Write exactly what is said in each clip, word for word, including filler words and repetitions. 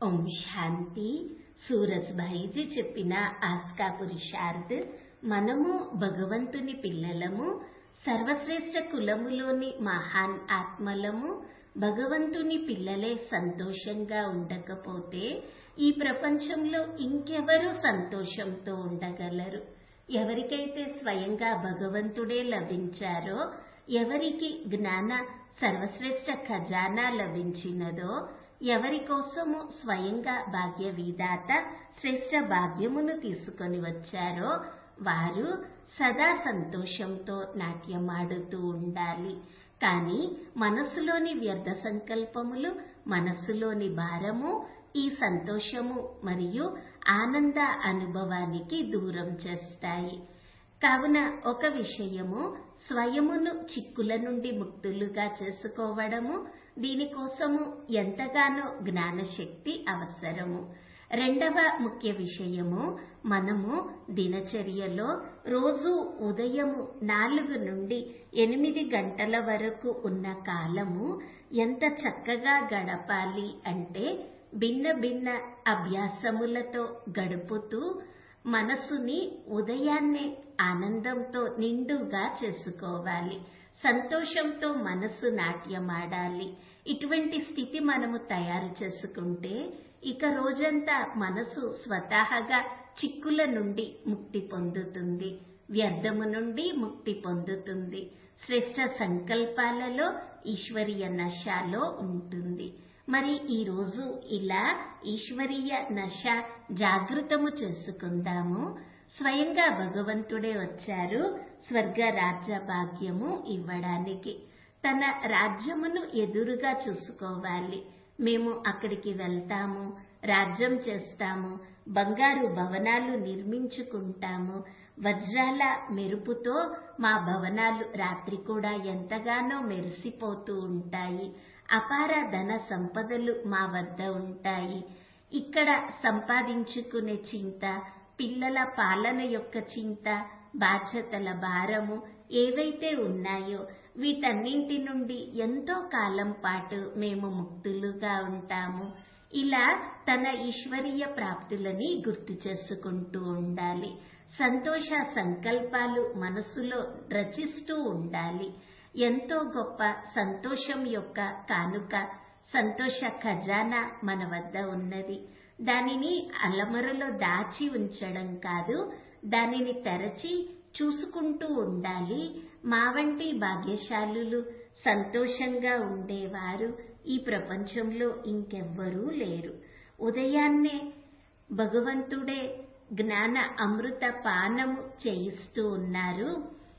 ఓం శాంతి. సూరజ్భాయిజీ చెప్పిన ఆస్కా పురుషార్థ్. మనము భగవంతుని పిల్లలము, సర్వశ్రేష్ఠ కులములోని మహాన్ ఆత్మలము. భగవంతుని పిల్లలే సంతోషంగా ఉండకపోతే ఈ ప్రపంచంలో ఇంకెవరు సంతోషంతో ఉండగలరు? ఎవరికైతే స్వయంగా భగవంతుడే లభించారో, ఎవరికి జ్ఞాన సర్వశ్రేష్ఠ ఖజానా లభించినదో, ఎవరి కోసము స్వయంగా భాగ్య విధాత శ్రేష్ఠ భాగ్యమును తీసుకొని వచ్చారో, వారు సదా సంతోషంతో నాట్యమాడుతూ ఉండాలి. కానీ మనస్సులోని వ్యర్థ సంకల్పములు, మనస్సులోని భారము ఈ సంతోషము మరియు ఆనంద అనుభవానికి దూరం చేస్తాయి. కావున ఒక విషయము, స్వయమును చిక్కుల నుండి ముక్తులుగా చేసుకోవడము, దీనికోసము ఎంతగానో జ్ఞానశక్తి అవసరము. రెండవ ముఖ్య విషయము, మనము దినచర్యలో రోజు ఉదయము నాలుగు నుండి ఎనిమిది గంటల వరకు ఉన్న కాలము ఎంత చక్కగా గడపాలి అంటే, భిన్న భిన్న అభ్యాసములతో గడుపుతూ మనసుని ఉదయాన్నే ఆనందంతో నిండుగా చేసుకోవాలి. సంతోషంతో మనసు నాట్యమాడాలి. ఇటువంటి స్థితి మనము తయారు చేసుకుంటే ఇక రోజంతా మనసు స్వతహాగా చిక్కుల నుండి ముక్తి పొందుతుంది, వ్యర్థము నుండి ముక్తి పొందుతుంది. శ్రేష్ఠ సంకల్పాలలో ఈశ్వరీయ నశలో ఉంటుంది. మరి ఈ రోజు ఇలా ఈశ్వరీయ నశ జాగృతము చేసుకుందాము. స్వయంగా భగవంతుడే వచ్చారు స్వర్గ రాజ్య భాగ్యము ఇవ్వడానికి. తన రాజ్యమును ఎదురుగా చూసుకోవాలి. మేము అక్కడికి వెళ్తాము, రాజ్యం చేస్తాము, బంగారు భవనాలు నిర్మించుకుంటాము, వజ్రాల మెరుపుతో మా భవనాలు రాత్రి కూడా ఎంతగానో మెరిసిపోతూ ఉంటాయి, అపార ధన సంపదలు మా వద్ద ఉంటాయి. ఇక్కడ సంపాదించుకునే చింత, పిల్లల పాలన యొక్క చింత, బాధ్యతల భారము ఏవైతే ఉన్నాయో వీటన్నింటి నుండి ఎంతో కాలం పాటు మేము ముక్తులుగా ఉంటాము. ఇలా తన ఈశ్వరీయ ప్రాప్తులని గుర్తు చేసుకుంటూ ఉండాలి. సంతోష సంకల్పాలు మనసులో రచిస్తూ ఉండాలి. ఎంతో గొప్ప సంతోషం యొక్క కానుక, సంతోష ఖజానా మన వద్ద ఉన్నది. దానిని అలమరలో దాచి ఉంచడం కాదు, దానిని తెరచి చూసుకుంటూ ఉండాలి. మా వంటి భాగ్యశాలులు, సంతోషంగా ఉండేవారు ఈ ప్రపంచంలో ఇంకెవ్వరూ లేరు. ఉదయాన్నే భగవంతుడే జ్ఞాన అమృత పానము చేయిస్తూ ఉన్నారు.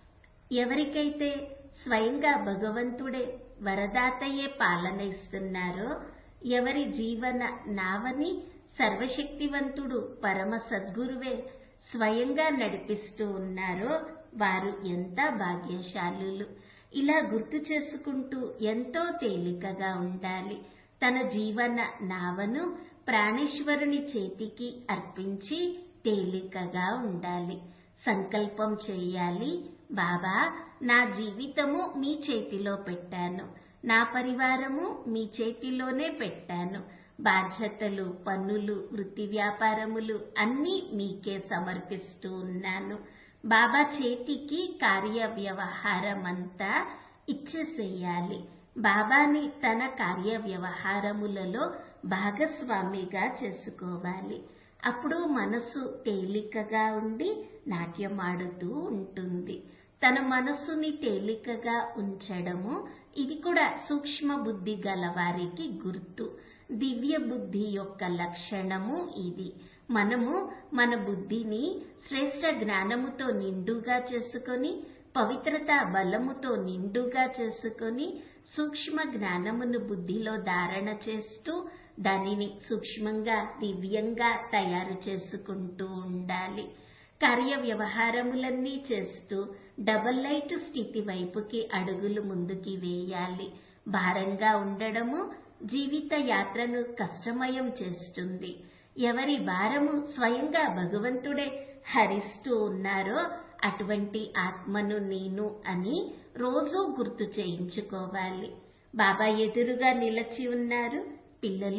ఎవరికైతే స్వయంగా భగవంతుడే వరదాతయే పాలన ఇస్తున్నారో, ఎవరి జీవన నావని సర్వశక్తివంతుడు పరమ సద్గురువే స్వయంగా నడిపిస్తూ ఉన్నారో, వారు ఎంత భాగ్యశాలులు. ఇలా గుర్తు చేసుకుంటూ ఎంతో తేలికగా ఉండాలి. తన జీవన నావను ప్రాణేశ్వరుని చేతికి అర్పించి తేలికగా ఉండాలి. సంకల్పం చేయాలి, బాబా నా జీవితము మీ చేతిలో పెట్టాను, నా పరివారము మీ చేతిలోనే పెట్టాను, బాధ్యతలు, పన్నులు, వృత్తి వ్యాపారములు అన్నీ మీకే సమర్పిస్తూ ఉన్నాను. బాబా చేతికి కార్య వ్యవహారమంతా ఇచ్చేసేయాలి. బాబాని తన కార్య వ్యవహారములలో భాగస్వామిగా చేసుకోవాలి. అప్పుడు మనసు తేలికగా ఉండి నాట్యమాడుతూ ఉంటుంది. తన మనస్సుని తేలికగా ఉంచడము ఇది కూడా సూక్ష్మ బుద్ధి గలవారికి గుర్తు. దివ్య బుద్ధి యొక్క లక్షణము ఇది. మనము మన బుద్ధిని శ్రేష్ఠ జ్ఞానముతో నిండుగా చేసుకొని, పవిత్రత బలముతో నిండుగా చేసుకొని, సూక్ష్మ జ్ఞానమును బుద్ధిలో ధారణ చేస్తూ దానిని సూక్ష్మంగా దివ్యంగా తయారు చేసుకుంటూ ఉండాలి. కార్య వ్యవహారములన్నీ చేస్తూ డబల్ లైట్ స్థితి వైపుకి అడుగులు ముందుకి వేయాలి. భారంగా ఉండడము జీవిత యాత్రను కష్టమయం చేస్తుంది. ఎవరి భారము స్వయంగా భగవంతుడే హరిస్తూ ఉన్నారో అటువంటి ఆత్మను నేను అని రోజూ గుర్తు చేయించుకోవాలి. బాబా ఎదురుగా నిలచి ఉన్నారు. పిల్లలు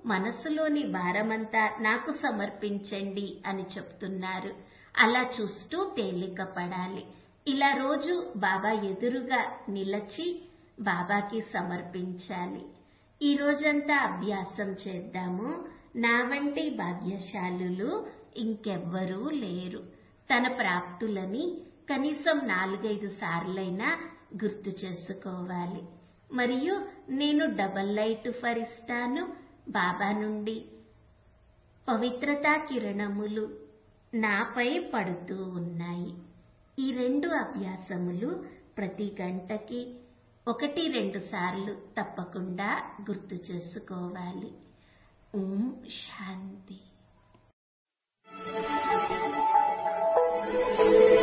మనసులోని భారమంతా నాకు సమర్పించండి అని చెప్తున్నారు. అలా చూస్తూ తేలిక పడాలి. ఇలా రోజు బాబా ఎదురుగా నిలచి బాబాకి సమర్పించాలి. ఈ రోజంతా అభ్యాసం చేద్దాము. నా వంటి భాగ్యశాలులు ఇంకెవ్వరూ లేరు. తన ప్రాప్తులని కనీసం నాలుగైదు సార్లైనా గుర్తు చేసుకోవాలి. మరియు నేను డబల్ లైట్ ఫరిస్తాను. బాబా నుండి పవిత్రతా కిరణములు నాపై పడుతూ ఉన్నాయి. ఈ రెండు అభ్యాసములు ప్రతి గంటకి ఒకటి రెండు సార్లు తప్పకుండా గుర్తు చేసుకోవాలి. ఓం శాంతి.